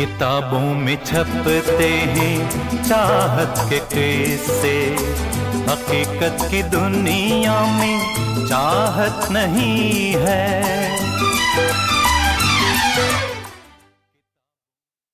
किताबों में छपते हैं चाहत के किस्से, हकीकत की दुनिया में चाहत नहीं है।